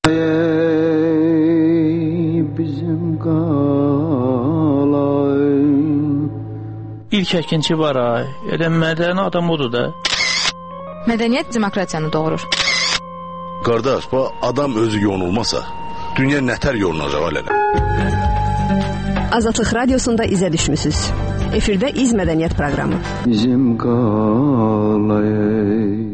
Bizim qalayım. İlk əkinçi var ay. Elə mədəni adam odur da. Mədəniyyət demokratiyanı doğurur. Qardaş, bu adam özü yonulmasa, dünya nətər yolunacaq alələ? Azadlıq Radiosunda izə düşmüsünüz. Efirdə İz Mədəniyyət proqramı. Bizim qalayım.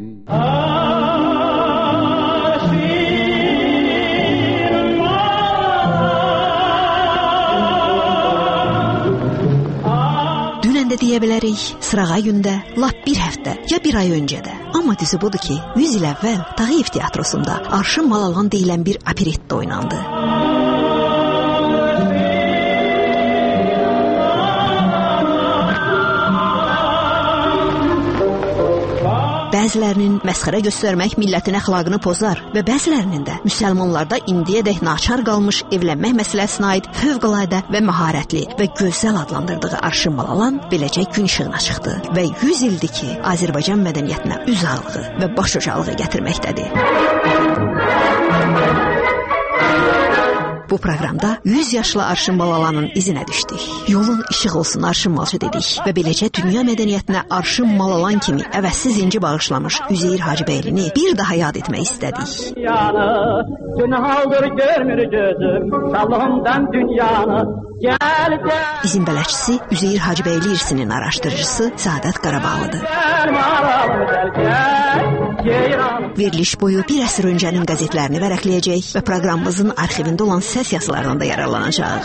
Deyə bilərik, sırağa gündə, lap bir həftə, ya bir ay öncə də. Amma düzü budur ki, 100 il əvvəl Tağıyev Teatrosunda Arşın Malalan deyilən bir operetta oynandı. Bəzilərinin məsxərə göstərmək millətin əxlaqını pozar və bəzilərinin də müsəlmanlarda indiyədək naçar qalmış evlənmək məsələsinə aid fövqəladə və məharətli və gözəl adlandırdığı Arşın Malalan beləcə gün işığına çıxdı və 100 ildir ki, Azərbaycan mədəniyyətinə üz ağlığı və baş ucalığı gətirməkdədir. Bu proqramda 100 yaşlı Arşın Malalanın izinə düşdük. Yolun işıq olsun Arşın Malçı dedik və beləcə dünya mədəniyyətinə Arşın Malalan kimi əvəzsiz inci bağışlamış Üzeyir Hacıbəylini bir daha yad etmək istədik. İzin bələdçisi Üzeyir Hacıbəyli irsinin araşdırıcısı Səadət Qarabağlıdır. Veriliş boyu bir əsr öncənin qəzetlərini vərəqləyəcək və proqramımızın arxivində olan səs yazılarından da yararlanacaq.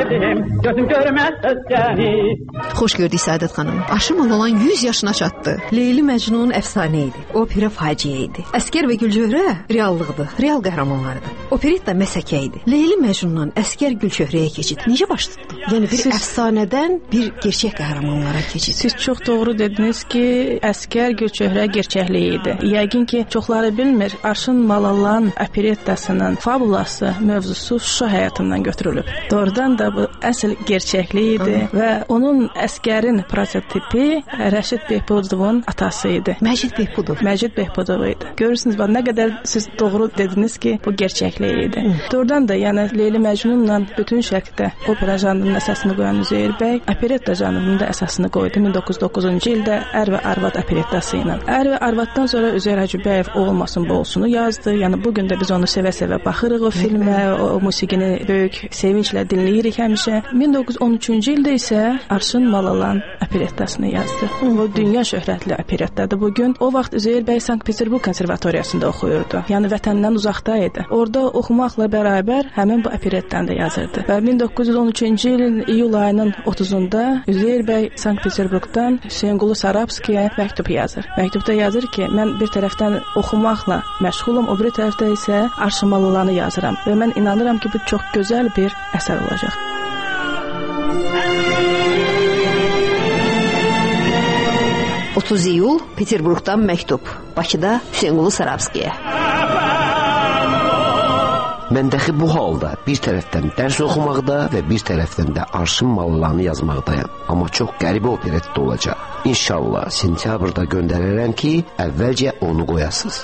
Xoş gördük Səadət xanım. Arşın Malalan 100 yaşına çatdı. Leyli Məcnun əfsanə idi. Opera faciə idi. Əskər və Gülçöhrə reallıqdır, real qəhrəmanlardır. Operetta məsəkə idi. Leyli Məcnundan Əskər Gülçöhrəyə keçid necə baş tutdu? Yəni bir əfsanədən bir gerçək qəhrəmanlara keçid. Siz çox doğru dediniz ki, Əskər Gülçöhrə gerçəkliyi idi. Yəqin ki, çoxları bilmir, Arşın Malalan operettasının fabulası, mövzusu Şuşa həyatından götürülüb. Doğrudan da bu əsl gerçəkliyi idi və onun Əskərin prototipi Rəşid Behbudovun atası idi. Məcid Behbudov. Məcid Behbudov idi. Görürsünüz, nə qədər siz doğru dediniz ki, bu gerçəkliyi idi. Doğrudan da, yəni Leyli Məcnunla bütün şərqdə opera janrının əsasını qoyan Üzeyir bəy, operetta janrının da əsasını qoydu 1909-cu ildə Ər və Arvad operettası ilə. Ər və Arvaddan sonra Üzeyir Hacıbəyev O olmasın bu olsunu yazdı. Yəni bugün də biz onu sevə-sevə baxırıq o filmə, o musiqini böyük sevinclə dinləyirik həmişə. 1913-cü ildə isə Arşın Malalan operettasını yazdı. O dünya şöhrətli operettadır bugün. O vaxt Üzeyir bəy Sankt-Peterburq konservatoriyasında oxuyurdu. Yəni vətəndən uzaqda idi. Orada oxumaqla bərabər həmin bu operettanı da yazırdı. Və 1913-cü ilin iyul ayının 30-unda Üzeyir bəy Sankt-Peterburqdan Hüseynqulu Sarabskiyə məktub yazır. Məktubda yazır ki, mən bir tərəfdən oxumaqla məşğulum, o bir tərəfdə isə Arşın Malalanı yazıram və mən inanıram ki, bu çox gözəl bir əsər olacaq. 30 iyul Peterburqdan məktub. Bakıda Hüseynqulu Sarabskiyə. Mən dəxi bu halda bir tərəfdən dərs oxumaqda və bir tərəfdən də Arşın Malalanı yazmaqdayam. Amma çox qəribə operetta olacaq. İnşallah sentyabrda göndərərəm ki, əvvəlcə onu qoyasınız.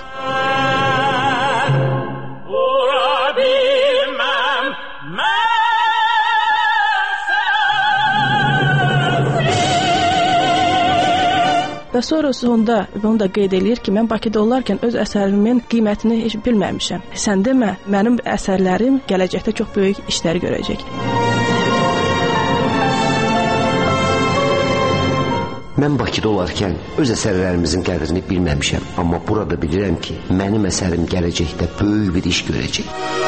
Və sonra sonda bunu da qeyd eləyir ki, mən Bakıda olarkən öz əsərimin qiymətini heç bilməmişəm. Sən demə, mənim əsərlərim gələcəkdə çox böyük işlər görəcək. Mən Bakıda olarkən öz əsərlərimizin qədrini bilməmişəm. Amma burada bilirəm ki, mənim əsərim gələcəkdə böyük bir iş görəcək.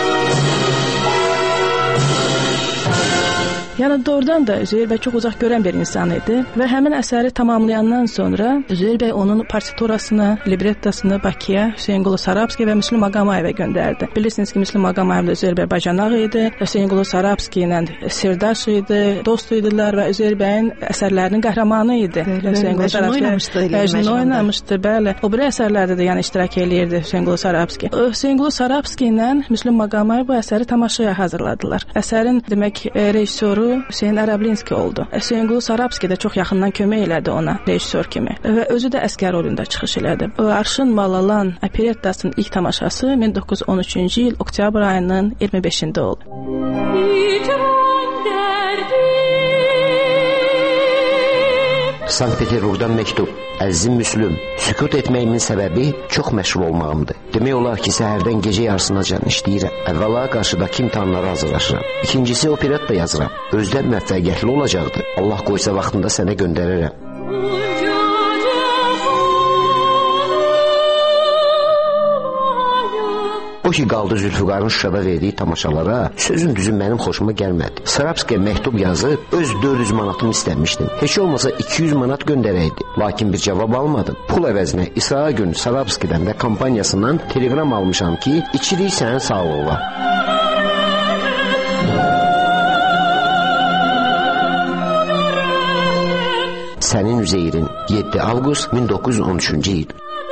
Yəni doğrudan da Üzeyir bəy çox uzaq görən bir insan idi və həmin əsəri tamamlayandan sonra Üzeyir bəy onun partiturasını, librettasını Bakıya, Hüseynqulu Sarabski və Müslüm Ağamayevə göndərdi. Bilirsiniz ki, Müslüm Ağamayevlə Üzeyir bəy bacanaq idi, Hüseynqulu Sarabski ilə sirdaş idi, dost idilər və Üzeyir bəyin əsərlərinin qəhrəmanı idi. Hüseynqulu Sarabski oynamışdı, bəli. O bir əsərlərdə də yəni iştirak eləyirdi Hüseynqulu Sarabski. Hüseynqulu Sarabski ilə Müslüm Ağamayev bu əsəri tamaşaya hazırladılar. Əsərin demək rejissoru Hüseyn Ərəblinski oldu. Hüseynqulu Sarabski də çox yaxından kömək elədi ona rejissor kimi və özü də əsgər rolunda çıxış elədi. Arşın Malalan operettasının ilk tamaşası 1913-cü il oktyabr ayının 25-də oldu. Sankt-Peterburqdan məktub. Əzizim Müslüm, sükut etməyimin səbəbi çox məşğul olmağımdır. Demək olar ki, səhərdən gecə yarısınacan işləyirəm. Əvvəla qarşıdakı imtahanlara hazırlaşıram. İkincisi operetta yazıram. Özdən müvəffəqiyyətli olacaqdır. Allah qoysa vaxtında sənə göndərərəm. O ki qaldı Zülfüqarın Şuşada verdiyi tamaşalara, sözün düzü mənim xoşuma gəlmədi. Sarabskiyə məktub yazıb öz 400 manatımı istəmişdim. Heç olmasa 200 manat göndərəydi. Lakin bir cavab almadım. Pul əvəzinə İsrail günü Sarabskidən və kampaniyasından telegram almışam ki, içirik sənin sağlığa. Sənin Üzeyrin 7 avqust 1913-cü il.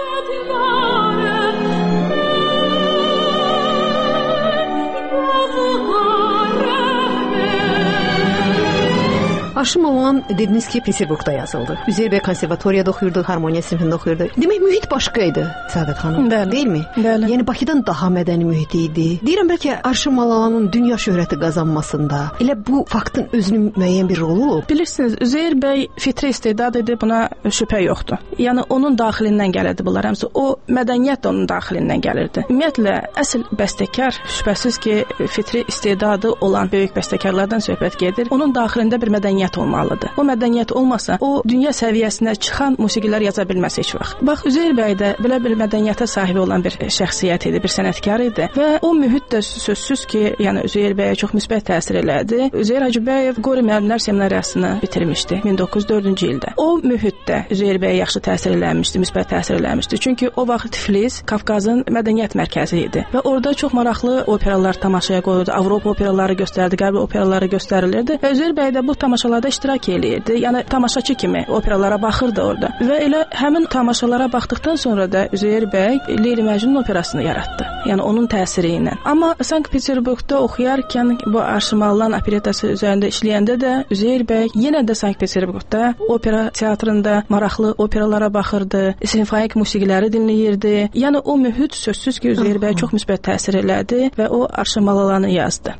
Arşın Malalan dediniz ki, Peterburqda yazıldı. Üzeyir bəy konservatoriyada oxuyurdu, harmoniya sinfində oxuyurdu. Demək mühit başqa idi, Səadət xanım. Bəli. Deyilmi? Bəli. Yəni Bakıdan daha mədəni mühit idi. Deyirəm bəlkə Arşın Malalanın dünya şöhrəti qazanmasında elə bu faktın özünün müəyyən bir rolu olub. Bilirsiniz, Üzeyir bəy fitri istedad idi, buna şübhə yoxdur. Yəni onun daxilindən gəlirdi bunlar. Həmsə o mədəniyyət də onun daxilindən gəlirdi. Ümumiyyətlə əsl bəstəkar şübhəsiz ki, fitri istedadı olan böyük bəstəkarlardan söhbət gedir. Onun daxilində bir mədəniyyət olmalıdır. O mədəniyyət olmasa, o dünya səviyyəsinə çıxan musiqilər yaza bilməz heç vaxt. Bax, Üzeyir bəy də belə bir mədəniyyətə sahib olan bir şəxsiyyət idi, bir sənətkar idi və o mühit də sözsüz ki, yəni Üzeyir bəyə çox müsbət təsir elədi. Üzeyir Hacıbəyev Qori müəllimlər seminariyasını bitirmişdi 1904-cü ildə. O mühitdə Üzeyir bəyə yaxşı təsir eləmişdi, müsbət təsir eləmişdi. Çünki o vaxt Tiflis Qafqazın mədəniyyət mərkəzi idi və orada çox maraqlı operalar tamaşaya qoyulurdu. Avropa operaları göstərildi, Qərb operaları göstərilirdi və Üzeyir bəy də bu tamaşalarda iştirak eləyirdi. Yəni tamaşaçı kimi operalara baxırdı orada. Və elə həmin tamaşalara baxdıqdan sonra da Üzeyir bəy Leyli Məcnun operasını yaratdı. Yəni onun təsiri ilə. Amma Sankt-Peterburqda oxuyarkən bu Arşın Malalan operettası üzərində işləyəndə də Üzeyir bəy yenə də Sankt-Peterburqda opera teatrında maraqlı operalara baxırdı, simfonik musiqiləri dinləyirdi. Yəni o mühit sözsüz ki, Üzeyir bəy çox müsbət təsir elədi və o Arşın Malalanı yazdı.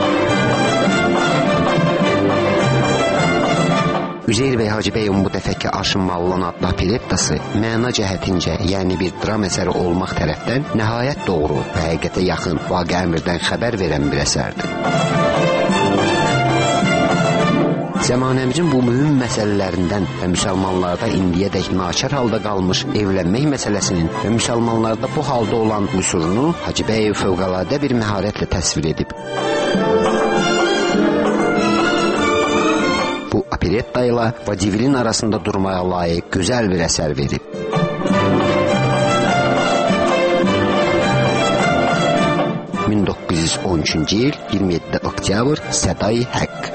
Üzeyir bəy Hacıbəyevin bu dəfəki Arşın Malalan adlı operettası məna cəhətincə, yəni bir dram əsəri olmaq tərəfdən nəhayət doğru və həqiqətə yaxın, vaqe əmrdən xəbər verən bir əsərdir. Zəmanəmizin bu mühüm məsələlərindən və müsəlmanlarda indiyədək naçar halda qalmış evlənmək məsələsinin və müsəlmanlarda bu halda olan qüsurunu Hacıbəyev fövqəladə bir məharətlə təsvir edib. Bu operetta ilə vadivilin arasında durmaya layiq gözəl bir əsər verib. ...1913-cü il 27 oktyabr Səday Haqq.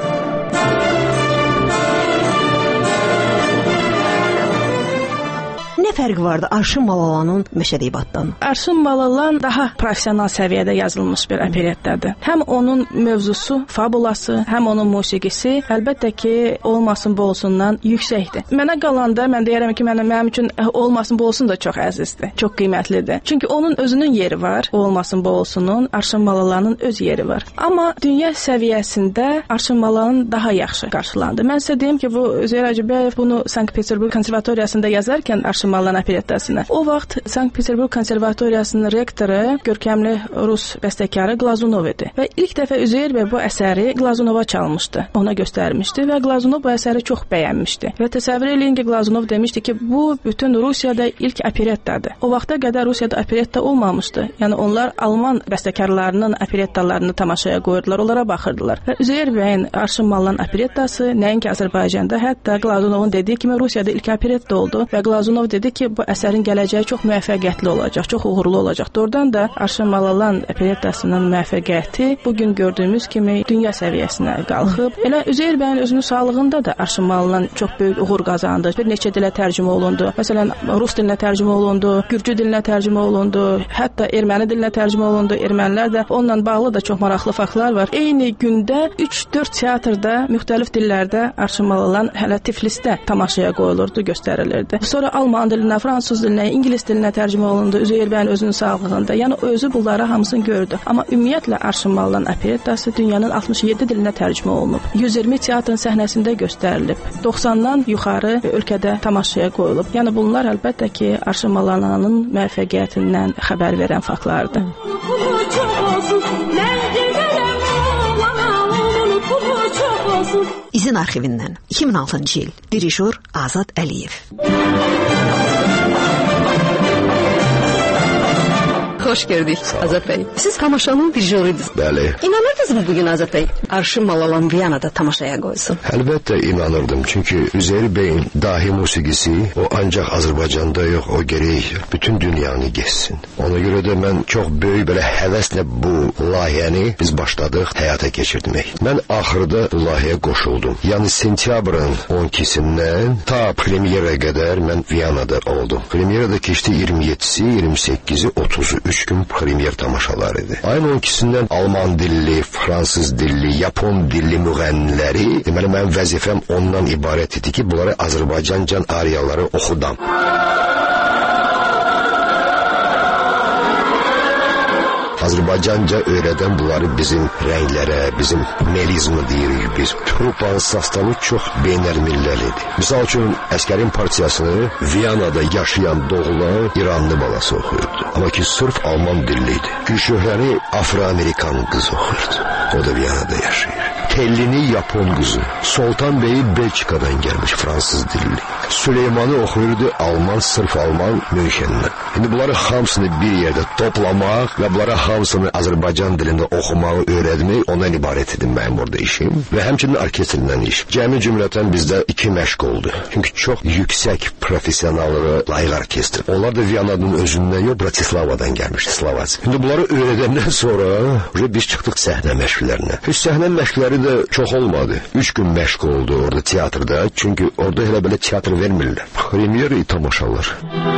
Nə fərqi vardı Arşın Malalanın Məşədi-İbaddan? Arşın Malalan daha professional səviyyədə yazılmış bir operettadır. Həm onun mövzusu, fabulası, həm onun musiqisi əlbəttə ki, olmasın bu olsundan yüksəkdir. Mənə qalanda mən deyərəm ki, mənim üçün olmasın bu olsun da çox əzizdir, çox qiymətlidir. Çünki onun özünün yeri var, olmasın bu olsunun, Arşın Malalanın öz yeri var. Amma dünya səviyyəsində Arşın Malalan daha yaxşı qarşılandı. Mən sizə deyim ki, bu Üzeyir Hacıbəyev bunu Sankt-Peterburq konservatoriyasında yazarkən Arşın Malalan operettasını, o vaxt Sankt-Peterburq konservatoriyasının rektoru görkəmli rus bəstəkarı Glazunov idi. Və ilk dəfə Üzeyir bəy bu əsəri Glazunova çalmışdı, ona göstərmişdi və Glazunov bu əsəri çox bəyənmişdi. Və təsəvvür eləyin ki, Glazunov demişdi ki, bu bütün Rusiyada ilk operettadır. O vaxta qədər Rusiyada operetta olmamışdı. Yəni onlar Alman bəstəkarlarının operettalarını tamaşaya qoyurdular, onlara baxırdılar. Və Üzeyir bəyin Arşın Malalan operettası nəinki Azərbaycanda, hətta Glazunovun dediyi kimi Rusiyada ilk operetta oldu və Glazunov dedi dedi ki, bu əsərin gələcəyi çox müvəffəqiyyətli olacaq, çox uğurlu olacaq. Doğrudan da Arşın Malalan operettasının müvəffəqiyyəti bugün gördüyümüz kimi dünya səviyyəsinə qalxıb. Elə Üzeyir bəyin özünün sağlığında da Arşın Malalan çox böyük uğur qazandı. Bir neçə dilə tərcümə olundu. Məsələn, rus dilinə tərcümə olundu, gürcü dilinə tərcümə olundu, hətta erməni dilinə tərcümə olundu. Ermənilər də onunla bağlı da çox maraqlı faktlar var. Eyni gündə 3-4 teatrda müxtəlif dillərdə Arşın Malalan hələ Tiflisdə tamaşaya qoyulurdu, göstərilirdi. Sonra alman dilinə, fransız dilinə, ingilis dilinə tərcümə olundu Üzeyir bəyin özünün sağlığında. Yəni özü bunları hamısını gördü. Amma ümumiyyətlə Arşın Malalan operettası dünyanın 67 dilinə tərcümə olunub. 120 teatrın səhnəsində göstərilib. 90-dan yuxarı ölkədə tamaşaya qoyulub. Yəni bunlar əlbəttə ki, Arşın Malalanın müvəffəqiyyətindən xəbər verən faktlardır. İzin arxivindən 2006-cı il dirijor Azad Əliyev. Xoş gördük Azad bəy. Siz tamaşanın dirijoruydunuz. Bəli. İnanırdınızmı bugün Azad bəy Arşın Malalan Viyanada tamaşaya qoysun? Əlbəttə inanırdım. Çünki Üzeyir bəyin dahi musiqisi o ancaq Azərbaycanda yox, o gərək bütün dünyanı geçsin. Ona görə də mən çox böyük belə həvəslə bu layihəni biz başladıq həyata keçirmək. Mən axırda bu layihəyə qoşuldum. Yəni sentyabrın 12-sindən ta premyera qədər mən Viyanada oldum. Premyerada keçdi 27-si, 28-i, 30-u 3 gün premyer tamaşaları idi. Ayın 12-sindən Alman dilli, Fransız dilli, Yapon dilli müğənniləri, deməli mənim vəzifəm ondan ibarət idi ki, bunları Azərbaycanca ariyaları oxudam. Azərbaycanca öyrədən bunları bizim rənglərə, bizim melizmi deyirik biz. Trupanın sastavı çox beynəlmilləlidir. Misal üçün, Əskərin partiyasını Viyanada yaşayan doğulan İranlı balası oxuyurdu. Amma ki, sırf Alman dilliydi. Gülşöhrəni Afro-Amerikan qızı oxuyurdu. O da Viyanada yaşayır. Tellini Yapon qızı. Sultan Bey'i Belçikadan gəlmiş Fransız dilli. Süleymanı oxuyurdu Alman, sırf Alman Münşendən. İndi bunları hamısını bir yerdə toplamaq və bunları hamısını Azərbaycan dilində oxumağı öyrətmək ondan ibarət idi mənim orada işim və həmçinin orkestrdən iş. Cəmi cümlətən bizdə 2 məşq oldu. Çünki çox yüksək professionallığı layiq orkestr. Onlar da Viyananın özündən yox, Bratislavadan gəlmişdi, Slovaç. İndi bunları öyrədəndən sonra biz çıxdıq səhnə məşqlərinə. Heç səhnə məşqləri də çox olmadı. 3 gün məşq oldu orada teatrda. Çünki orada elə belə teatr vermirlər. Premyer tamaşalar.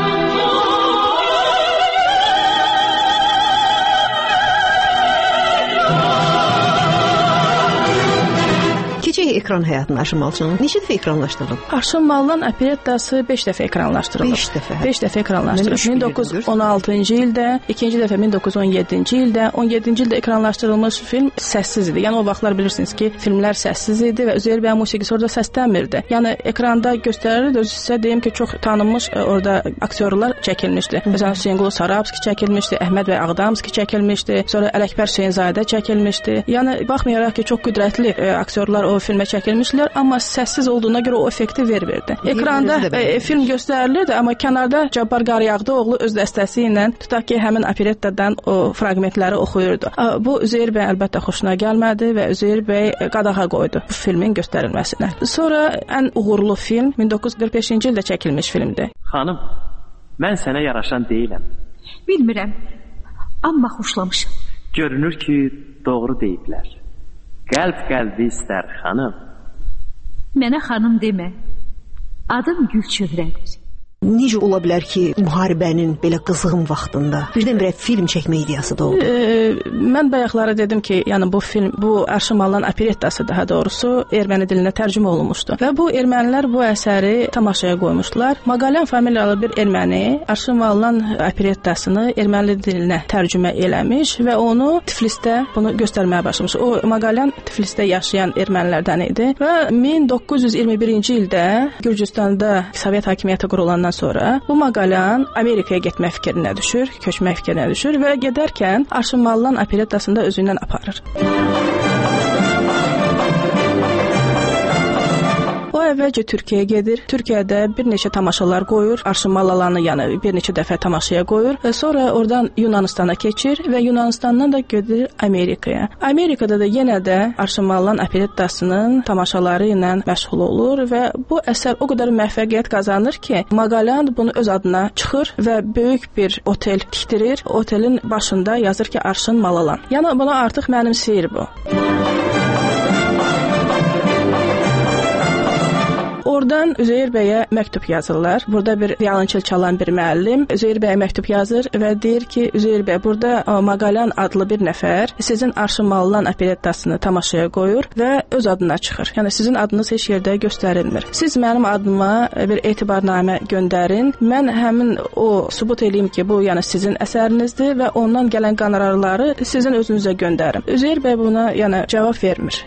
Necə ekran həyatını Arşın Malalanın? Neçə dəfə ekranlaşdırılıb? Arşın Malalan operettası 5 dəfə ekranlaşdırılıb. 5 dəfə. 5 dəfə ekranlaşdırılıb. 1916-cı ildə, ikinci dəfə 1917-ci ildə, 17-ci ildə ekranlaşdırılmış film səssiz idi. Yəni o vaxtlar bilirsiniz ki, filmlər səssiz idi və Üzeyir bəyin musiqisi orada səslənmirdi. Yəni ekranda göstərilirdi. Özü sizə deyim ki, çox tanınmış orada aktyorlar çəkilmişdi. Məsələn, Hüseynqulu Sarabski çəkilmişdi, Əhməd bəy Ağdamski çəkilmişdi, sonra Ələkbər Hüseynzadə çəkilmişdi. Yəni baxmayaraq ki, çox qüdrətli aktyorlar o filmə çəkilmişlər, amma səssiz olduğuna görə o effekti vermirdi. Ekranda film göstərilirdi, amma kənarda Cabbar Qaryağdıoğlu öz dəstəsi ilə tutaq ki, həmin operettadan o fraqmentləri oxuyurdu. Bu Üzeyir bəy əlbəttə xoşuna gəlmədi və Üzeyir bəy qadağa qoydu bu filmin göstərilməsinə. Sonra ən uğurlu film 1945-ci ildə çəkilmiş filmdir. Xanım, mən sənə yaraşan deyiləm. Bilmirəm, amma xoşlamışam. Görünür ki, doğru deyiblər. Qəlb qəlbi istər, xanım. Mənə xanım demə. Adım Gülçöhrədir. Necə ola bilər ki, müharibənin belə qızğın vaxtında birdən-birə film çəkmə ideyası da oldu? Mən bayaqlara dedim ki, yəni bu film, bu Arşın Malalan operettası daha doğrusu erməni dilinə tərcümə olunmuşdu. Və bu ermənilər bu əsəri tamaşaya qoymuşdular. Maqalyan familiyalı bir erməni Arşın Malalan operettasını erməni dilinə tərcümə eləmiş və onu Tiflisdə bunu göstərməyə başlamış. O Maqalyan Tiflisdə yaşayan ermənilərdən idi və 1921-ci ildə Gürcüstanda Sovet hakimiyyəti qurulandan sonra bu Maqalyan Amerikaya getmək fikrinə düşür, köçmək fikrinə düşür və gedərkən Arşın Malalan operettasında özündən aparır. O əvvəlcə Türkiyəyə gedir. Türkiyədə bir neçə tamaşalar qoyur. Arşın Malalanı yəni bir neçə dəfə tamaşaya qoyur. Sonra oradan Yunanistana keçir və Yunanistandan da gedir Amerikaya. Amerikada da yenə də Arşın Malalan operettasının tamaşaları ilə məşğul olur və bu əsər o qədər müvəffəqiyyət qazanır ki, Maqalan bunu öz adına çıxır və böyük bir otel tikdirir. Otelin başında yazır ki, Arşın Malalan. Yəni buna artıq mənimsəyir bu. Oradan Üzeyir bəyə məktub yazırlar. Burada bir violonçel çalan bir müəllim Üzeyir bəyə məktub yazır və deyir ki, Üzeyir bəy, burada Maqalan adlı bir nəfər sizin Arşın Malalan operettasını tamaşaya qoyur və öz adına çıxır. Yəni sizin adınız heç yerdə göstərilmir. Siz mənim adıma bir etibarnamə göndərin. Mən həmin o sübut eləyim ki, bu yəni sizin əsərinizdir və ondan gələn qonorarları sizin özünüzə göndərim. Üzeyir bəy buna yəni cavab vermir.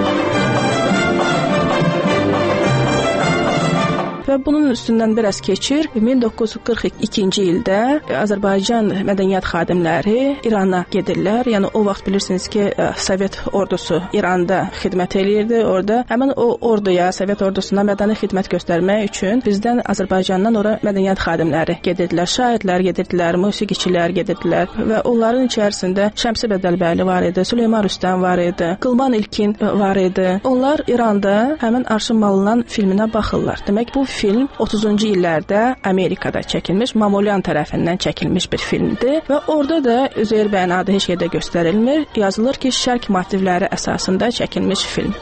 Və bunun üstündən biraz keçir. 1942-ci ildə Azərbaycan mədəniyyət xadimləri İrana gedirlər. Yəni o vaxt bilirsiniz ki, Sovet ordusu İranda xidmət eləyirdi. Orada həmin o orduya, Sovet ordusuna mədəni xidmət göstərmək üçün bizdən Azərbaycandan ora mədəniyyət xadimləri gedirdilər. Şairlər gedirdilər, musiqiçilər gedirdilər və onların içərisində Şəmsi Bədəlbəyli var idi, Süleyman Rüstəm var idi, Qılman İlkin var idi. Onlar İranda həmin Arşın Malalan filminə baxırlar. Demək bu film 30-cu illərdə Amerikada çəkilmiş, Mamulyan tərəfindən çəkilmiş bir filmdir və orada da Üzeyir bəyin adı heç yerdə göstərilmir. Yazılır ki, şərq motivləri əsasında çəkilmiş film.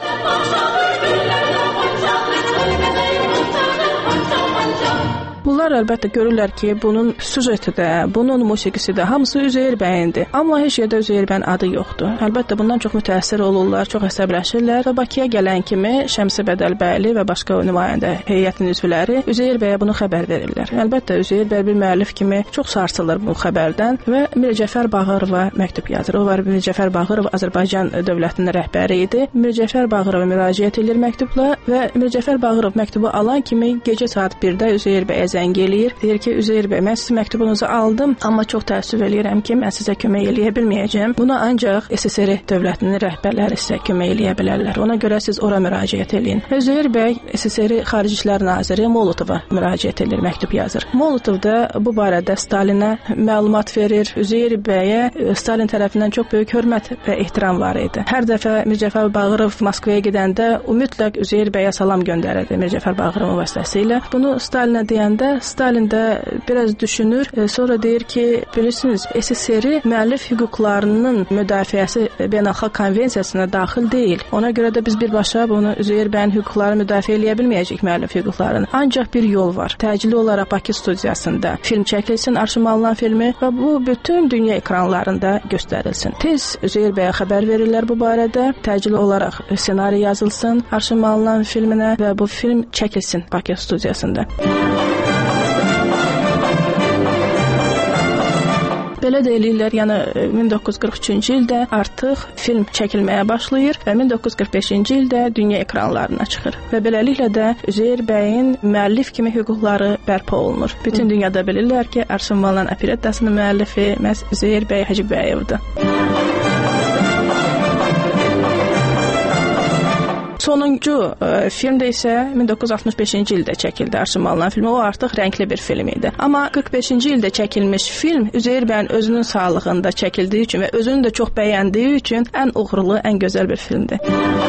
Bunlar əlbəttə görürlər ki, bunun süjeti də, bunun musiqisi də hamısı Üzeyir bəyindir. Amma heç yerdə Üzeyir bəyin adı yoxdur. Əlbəttə bundan çox mütəəssir olurlar, çox əsəbləşirlər və Bakıya gələn kimi Şəmsi Bədəlbəyli və başqa nümayəndə heyətin üzvləri Üzeyir bəyə bunu xəbər verirlər. Əlbəttə Üzeyir bəy bir müəllif kimi çox sarsılır bu xəbərdən və Mir Cəfər Bağırova məktub yazır. O var, Mir Cəfər Bağırov Azərbaycan dövlətinin rəhbəri idi. Mir Cəfər Bağırova müraciət edir məktubla və Mir Cəfər Bağırov məktubu alan kimi gecə saat 1-də Üzeyir bəyə zəng eləyir. Deyir ki, Üzeyir bəy, mən sizin məktubunuzu aldım, amma çox təəssüf eləyirəm ki, mən sizə kömək eləyə bilməyəcəm. Buna ancaq SSR dövlətinin rəhbərləri sizə kömək eləyə bilərlər. Ona görə siz ora müraciət eləyin. Üzeyir bəy SSR Xarici İşlər naziri Molotova müraciət edir, məktub yazır. Molotov da bu barədə Stalinə məlumat verir. Üzeyir bəyə Stalin tərəfindən çox böyük hörmət və ehtiram var idi. Hər dəfə Mir Cəfər Bağırov Moskvaya gedəndə o mütləq Üzeyir bəyə salam göndərirdi Mir Cəfər Bağırovun vasitəsilə. Bunu Stalinə deyəndə Stalin də biraz düşünür, sonra deyir ki, bilirsiniz, SSR müəllif hüquqlarının müdafiəsi beynəlxalq konvensiyasına daxil deyil. Ona görə də biz birbaşa bunu Üzeyir bəyin hüquqlarını müdafiə eləyə bilməyəcək müəllif hüquqlarını. Ancaq bir yol var. Təcili olaraq Bakı studiyasında film çəkilsin, Arşın Malalan filmi və bu bütün dünya ekranlarında göstərilsin. Tez Üzeyir bəyə xəbər verirlər bu barədə. Təcili olaraq ssenari yazılsın Arşın Malalan filminə və bu film çəkilsin Bakı studiyasında. Belə də eləyirlər, yəni 1943-cü ildə artıq film çəkilməyə başlayır və 1945-ci ildə dünya ekranlarına çıxır. Və beləliklə də Üzeyir bəyin müəllif kimi hüquqları bərpa olunur. Bütün dünyada bilirlər ki, Arşın Malalan operettasının müəllifi məhz Üzeyir bəy Hacıbəyevdir. Sonuncu filmdə isə 1965-ci ildə çəkildi Arşın Malalan filmi. O artıq rəngli bir film idi. Amma 45-ci ildə çəkilmiş film Üzeyir bəyin özünün sağlığında çəkildiyi üçün və özünü də çox bəyəndiyi üçün ən uğurlu, ən gözəl bir filmdir.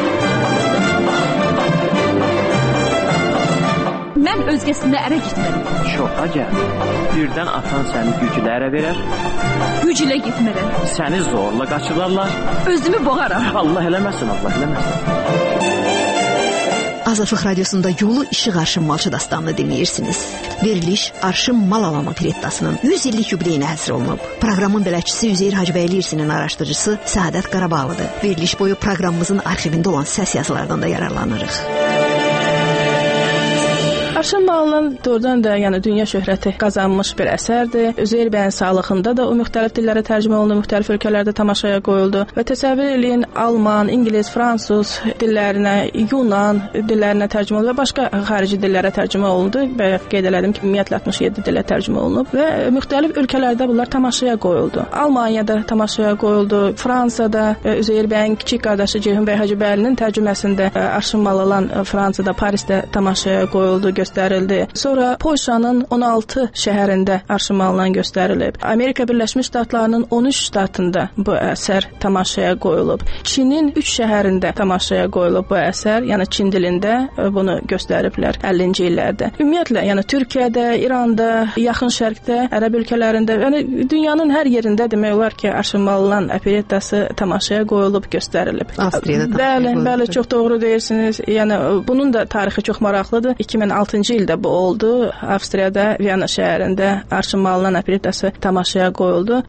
Mən özgəsində ərə gitmərəm. Şoka gəl. Birdən atan səni güclə ərə verər. Güclə gitmərəm. Səni zorla qaçırarlar. Özümü boğaram. Allah eləməsin, Allah eləməsin. Azadlıq Radiosunda Yolu İşıq Arşın Malçı dastanını dinləyirsiniz. Veriliş Arşın Malalan operettasının 100 illik yubileyinə həsr olunub. Proqramın bələdçisi Üzeyir Hacıbəyliyevsinin araşdırıcısı Səadət Qarabağlıdır. Veriliş boyu proqramımızın arxivində olan səs yazılardan da yararlanırıq. Arşın Malının doğrudan da yəni dünya şöhrəti qazanmış bir əsərdir. Üzeyir bəyin sağlığında da o müxtəlif dillərə tərcümə olundu, müxtəlif ölkələrdə tamaşaya qoyuldu və təsəvvür eləyin Alman, İngilis, Fransız dillərinə, Yunan dillərinə tərcümə olundu və başqa xarici dillərə tərcümə olundu. Bayaq qeyd elədim ki, ümumiyyətlə 67 dilə tərcümə olunub və müxtəlif ölkələrdə bunlar tamaşaya qoyuldu. Almaniyada tamaşaya qoyuldu, Fransada Üzeyir bəyin kiçik qardaşı Ceyhun bəy Hacıbəylinin tərcüməsində Arşın Malı olan Fransada, Parisdə tamaşaya qoyuldu, göstərildi. Sonra Polşanın 16 şəhərində Arşın Malı'ndan göstərilib. Amerika Birləşmiş Ştatlarının 13 ştatında bu əsər tamaşaya qoyulub. Çinin 3 şəhərində tamaşaya qoyulub bu əsər. Yəni Çin dilində bunu göstəriblər 50-ci illərdə. Ümumiyyətlə, yəni Türkiyədə, İranda, Yaxın Şərqdə, Ərəb ölkələrində, yəni dünyanın hər yerində demək olar ki, Arşın Malı'nın operettası tamaşaya qoyulub, göstərilib. Avstriyada. Bəli, çox doğru deyirsiniz. Yəni bunun da tarixi çox maraqlıdır. 2006-cı ildə bu oldu. Avstriyada, Viyana şəhərində Arşın Malı'nın operettası tamaşaya qoyuldu.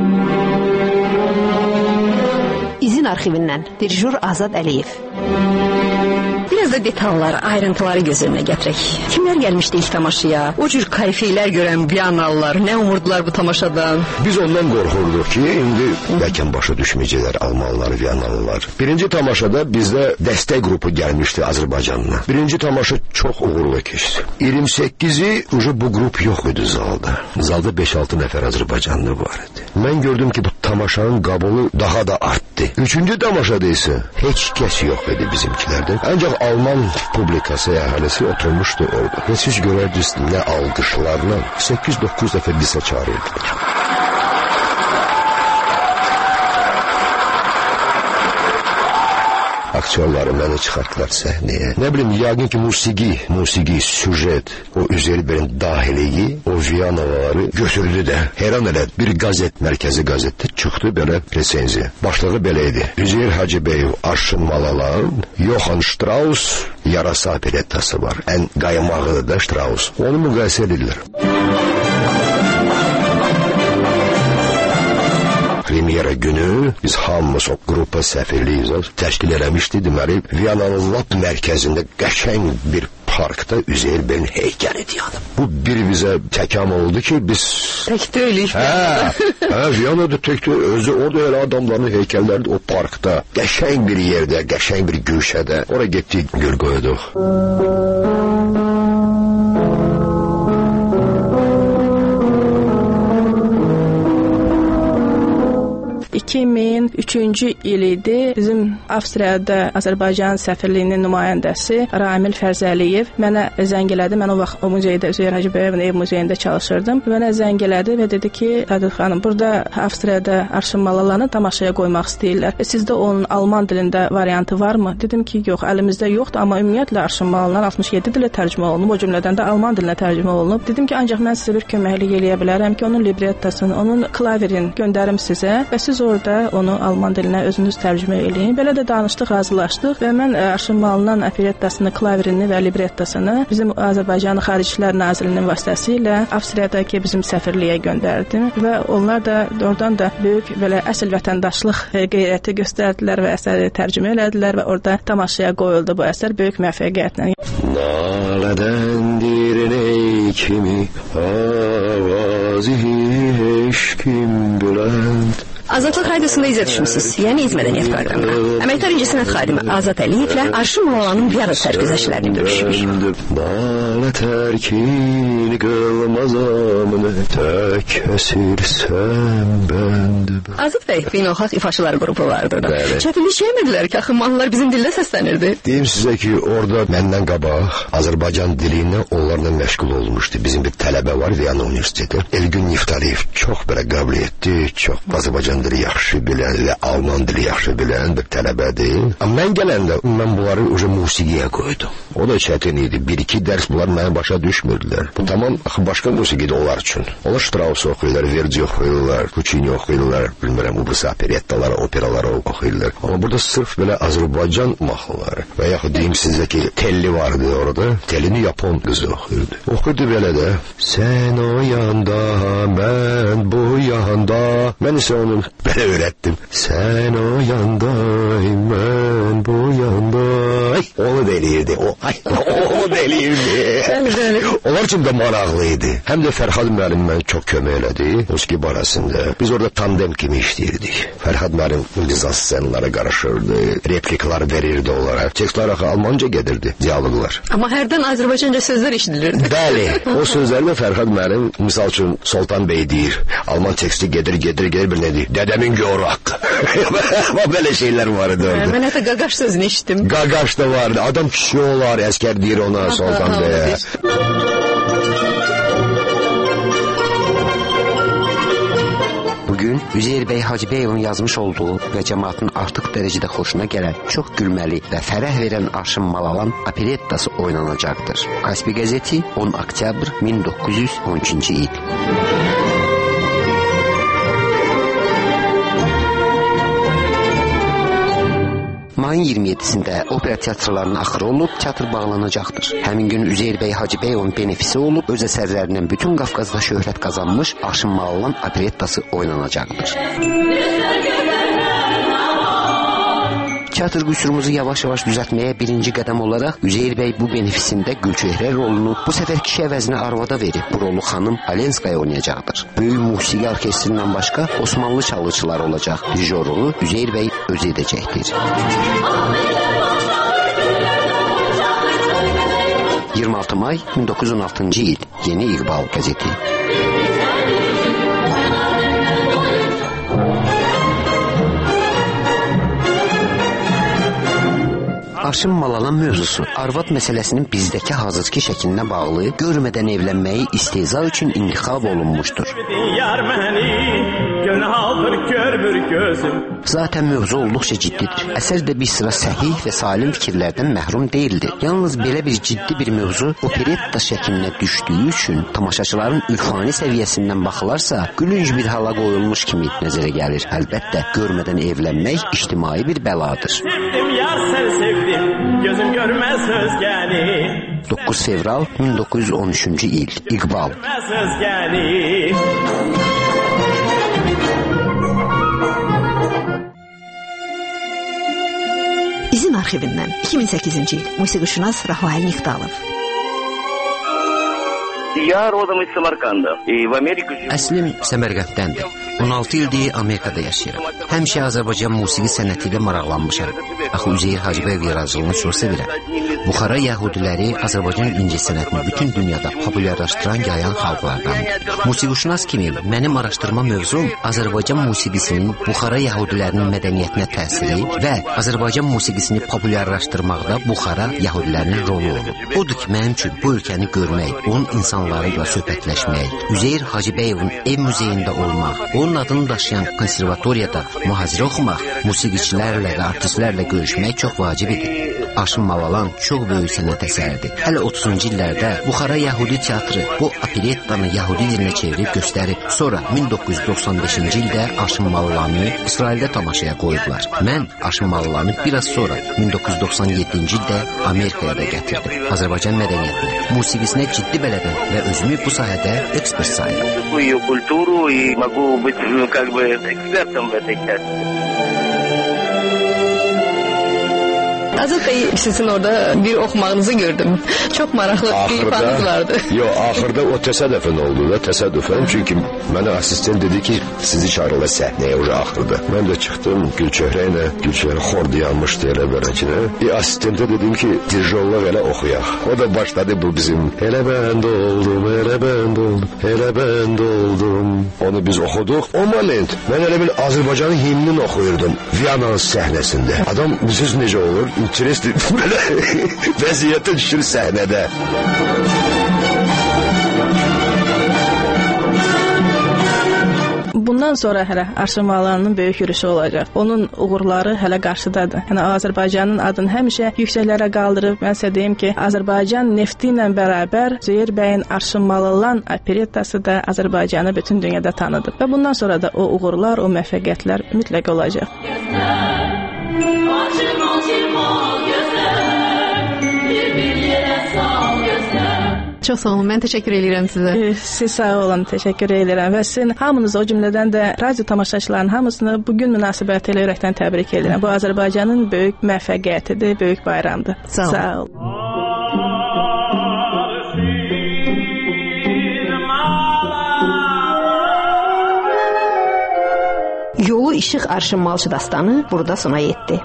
İzin arxivindən dirijor Azad Əliyev. Biraz da detallar, ayrıntıları göz önünə gətirək. Kimlər gəlmişdi ilk tamaşaya? O cür kayfiylər görən Viyanalılar nə umurdular bu tamaşadan? Biz ondan qorxurduq ki, indi bəlkə başa düşməyəcəklər Almanlar, Viyanalılar. Birinci tamaşada bizdə dəstək qrupu gəlmişdi Azərbaycandan. Birinci tamaşa çox uğurlu keçdi. 28-i bu qrup yox idi zalda. Zalda 5-6 nəfər Azərbaycanlı var idi. Mən gördüm ki, bu tamaşanın qabılı daha da artdı. Üçüncü tamaşada isə heç kəs yox idi bizimkilərdən. Ancaq Alman publikası, əhalisi oturmuşdu orada. Və siz görərdiniz nə alqışlarla 8-9 dəfə bizə çağırırdılar. Aktyorları məni çıxartdılar səhnəyə. Nə bilim, yəqin ki, musiqi, süjet, o Üzeyir bəyin dahiliyi, o Viyanalıları götürdü də. Heyran elə, bir qazet, mərkəzi qazetdə çıxdı belə resenziya. Başlığı belə idi. Üzeyir Hacıbəyev, Arşın Malalan, Johann Strauss, yarasa operettası var. Ən qaymağıdır da Strauss. Onu müqayisə edirlər. Premyera günü biz hamımız o qrupa səfirliyiz, təşkil eləmişdi. Deməli, Viyananın lap mərkəzində qəşəng bir parkda Üzeyir bəyin heykəlidir yanıb. Bu bir bizə təkam oldu ki, biz... Tək deyilik. Viyanada tək deyil. Özü orada elə adamların heykəlləri o parkda, qəşəng bir yerdə, qəşəng bir güşədə. Oraya getdik, gül qoyduq. 2003-cü il idi. Bizim Avstriyada Azərbaycan səfirliyinin nümayəndəsi Ramil Fərzəliyev mənə zəng elədi. Mən o vaxt o muzeydə, Üzeyir Hacıbəyevin ev muzeyində çalışırdım. Mənə zəng elədi və dedi ki, Tədid xanım, burada Avstriyada Arşın Malalarını tamaşaya qoymaq istəyirlər. Sizdə onun alman dilində variantı varmı? Dedim ki, yox, əlimizdə yoxdur, amma ümumiyyətlə Arşın Malalar 67 dilə tərcümə olunub, o cümlədən də alman dilinə tərcümə olunub. Dedim ki, ancaq mən sizə bir köməklik eləyə bilərəm ki, onun librettasını, onun klaverini göndərim sizə və siz orada onu alman dilinə özünüz tərcümə eləyin. Belə də danışdıq, razılaşdıq və mən Arşın Malalan operettasını, klaverini və librettasını bizim Azərbaycan Xaricilər Nazirliyinin vasitəsilə Avstriyadakı bizim səfirliyə göndərdim və onlar da oradan da böyük belə əsl vətəndaşlıq qeyrəti göstərdilər və əsəri tərcümə elədilər və orada tamaşaya qoyuldu bu əsər böyük müvəffəqiyyətlə. Nalədəndir ney kimi avazı eşkim bülənd. Azadlıq Radiyosunda izə düşmüsünüz, yəni İz Mədəniyyət proqramına. Əməkdar incəsənət xadimi Azad Əliyevlə Arşın Malalanın Viyana sərgüzəştlərini görüşmüş. Nalə tərkin qılmazamını tək əsirsən bəndi. Azad bəy, beynəlxalq ifaçılar qrupu vardı da. Çətinlik çəkmədilər ki, axı mahnılar bizim dildə səslənirdi. Deyim sizə ki, orada məndən qabaq Azərbaycan dilindən onlarla məşğul olmuşdu. Bizim bir tələbə var Viyana Universiteti. Elgün Niftaliyev çox belə qabiliyyətli, çox Azərbaycan dili yaxşı bilən, alman dili yaxşı bilən bir tələbədir. Amma mən gələndə mən bunları musiqiyə qoydum. O da çətin idi. 1-2 dərs bunlar mənə başa düşmürdülər. Bu tamam başqa musiqidir onlar üçün. Onlar Strauss oxuyurlar, Verdi oxuyurlar, Puccini oxuyurlar, bilmirəm, bu operettalar, operalar oxuyurlar. Amma burada sırf belə Azərbaycan mahnıları və yaxud deyim sizə ki, telli vardı orada. Tellini Yapon qızı oxuyurdu. Oxuyurdu belə də. Sən o yanda, mən bu yanda. Mən isə onun Belə öyrətdim. Sən o yanday, mən bu yanday. Onu da eləyirdi. Onu da eləyirdi. Onlar üçün də maraqlıydı. Həm də Fərhad müəllim mənə çox kömək elədi musiqi barəsində. Biz orada tandem kimi işləyirdik. Fərhad müəllim mizans ssenlara qarışırdı, repliklar verirdi onlara. Tekstlər axı almanca gedirdi, dialoqlar. Amma hərdən Azərbaycanca sözlər eşidilirdi. Bəli, o sözlərlə Fərhad müəllim misal üçün Sultan bəy deyir. Alman teksti gedir bir nə deyir? Dədəmin gör haqqı. Belə şeylər var idi orada. Mən hətta qaqaş sözünü eşitdim. Qaqaş da vardı. Adam kişi olar, əskər deyir ona Sultan bəyə. Bugün Üzeyir bəy Hacıbəyevin yazmış olduğu və cəmaatın artıq dərəcədə xoşuna gələn, çox gülməli və fərəh verən Arşın Malalan operettası oynanacaqdır. Kaspi qəzeti 10 oktyabr 1912-ci il. Mayın 27-sində opera teatrlarının axırı olub, teatr bağlanacaqdır. Həmin gün Üzeyir bəy Hacıbəyevin benefisi olub, öz əsərlərindən bütün Qafqazda şöhrət qazanmış Arşın Malalan operettası oynanacaqdır. Teatr qüsurumuzu yavaş-yavaş düzəltməyə birinci qədəm olaraq Üzeyir bəy bu benefisində Gülçöhrə rolunu bu səfər kişi əvəzinə arvada verib. Bu rolu xanım Alenskaya oynayacaqdır. Böyük musiqi orkestrindən başqa Osmanlı çalğıçılar olacaq. Dirijorluğu Üzeyir bəy özü edəcəkdir. 26 may 1916-cı il. Yeni İqbal qəzeti. Arşın Malalan mövzusu arvad məsələsinin bizdəki hazırki şəklinə bağlı görmədən evlənməyi istehza üçün intixab olunmuşdur. Zaten mövzu olduqca ciddidir. Əsər də bir sıra səhih və salim fikirlərdən məhrum deyildi. Yalnız belə bir ciddi bir mövzu operetta şəklinə düşdüyü üçün tamaşaçıların ürfani səviyyəsindən baxılarsa gülünc bir hala qoyulmuş kimi nəzərə gəlir. Əlbəttə, görmədən evlənmək ictimai bir bəladır. Gözüm görməz özgəni 9 fevral 1913-cü il İqbal İzin arxivindən 2008-ci il musiqişünas Rafael Niqdalov. Əslim Səmərqənddəndir. 16 ildir Amerikada yaşayıram. Həmişə Azərbaycan musiqi sənəti ilə maraqlanmışam. Axı Üzeyir Hacıbəyev yaradıcılığını çox sevirəm. Buxara yəhudiləri Azərbaycan incəsənətini bütün dünyada populyarlaşdıran yayan xalqlardandır. Musiqişünas kimi mənim araşdırma mövzum Azərbaycan musiqisinin Buxara yəhudilərinin mədəniyyətinə təsiri və Azərbaycan musiqisini populyarlaşdırmaqda Buxara yəhudilərinin rolu olub. Odur ki, mənim üçün bu ölkəni görmək, onun insanlarıyla söhbətləşmək, Üzeyir Hacıbəyevin ev muzeyində olmaq, onun adını daşıyan konservatoriyada mühazirə oxumaq, musiqiçilərlə və artistlərlə görüşmək çox vacib idi. Arşın Malalan çox böyük sənət əsəridir. Hələ 30-cu illərdə Buxara Yəhudi teatrı bu operettanı Yəhudi dilinə çevirib göstərib. Sonra 1995-ci ildə Arşın Malalanı İsraildə tamaşaya qoyublar. Mən Arşın Malalanı biraz sonra 1997-ci ildə Amerikaya da gətirdim. Azərbaycan mədəniyyətini, musiqisinə ciddi bələdən və özümü bu sahədə ekspert sayırım. Azad Bey, sizin orada bir oxumağınızı gördüm. Çok maraqlı bir ifanız vardı. Yox, axırda o təsadüfən oldu da, təsadüfən. Çünki mənə asistent dedi ki, sizi çağırırlar səhnəyə o axırda. Mən də çıxdım Gülçöhrə ilə, Gülçöhrə xor dayanmışdı elə bərəkinə. Asistentə dedim ki, dirijorluq elə oxuyaq. O da başladı bu bizim. Elə bənd oldum, elə bənd oldum, elə bənd oldum. Onu biz oxuduq. O moment mən elə bir Azərbaycanın himnini oxuyurdum Viyananın səhnəsində. Adam siz necə olur? İnteresli belə vəziyyətə düşür səhnədə. Bundan sonra hələ Arşın Malalanın böyük yürüyüşü olacaq. Onun uğurları hələ qarşıdadır. Yəni Azərbaycanın adını həmişə yüksəklərə qaldırıb, mən sizə deyim ki, Azərbaycan nefti ilə bərabər Üzeyir bəyin Arşın Malalan operettası da Azərbaycanı bütün dünyada tanıdı. Və bundan sonra da o uğurlar, o müvəffəqiyyətlər mütləq olacaq. Çox sağ olun. Mən təşəkkür edirəm sizə. Siz sağ olun. Təşəkkür edirəm və sizin hamınızı, o cümlədən də radio tamaşaçılarının hamısını bu gün münasibətilə ürəkdən təbrik edirəm. Bu Azərbaycanın böyük müvəffəqiyyətidir, böyük bayramdır. Sağ olun. Yolu işıq Arşın Malçı dastanı burada sona yetdi.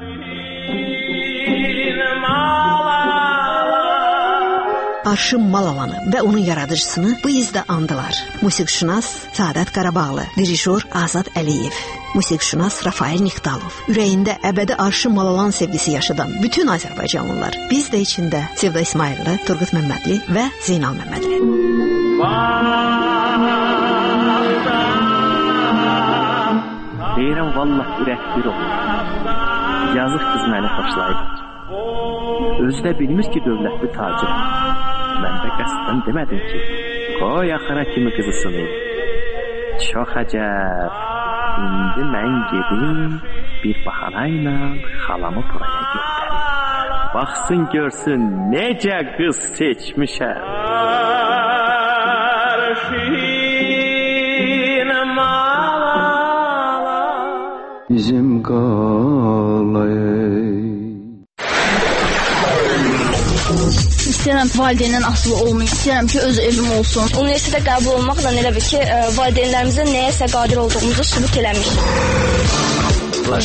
Arşın Malalanı və onun yaradıcısını bu izdə andılar. Musiqişünas Səadət Qarabağlı, dirijor Azad Əliyev, musiqişünas Rafael Nikdalov, ürəyində əbədi Arşın Malalan sevgisi yaşadan bütün Azərbaycanlılar, biz də içində Sevda İsmayıllı, Turqut Məmmədli və Zeynal Məmmədli. Deyirəm, vallah ürək bir olur. Yazıq qız məni xoşlayır. Özü də bilmir ki, dövlətli tacirəm. Mən də qəsdən demədim ki, qoy axıra kimi qızı sınayım. Çox əcəb. İndi mən gedim bir bahanayla xalamı buraya göndərim. Baxsın görsün necə qız seçmişəm. Bizim qalay. İstəyirəm valideyndən asılı olmayım. İstəyirəm ki, öz evim olsun. Universitetə qəbul olmaqla elə bir ki, valideynlərimizin nəyəsə qadir olduğumuzu sübut eləmiş.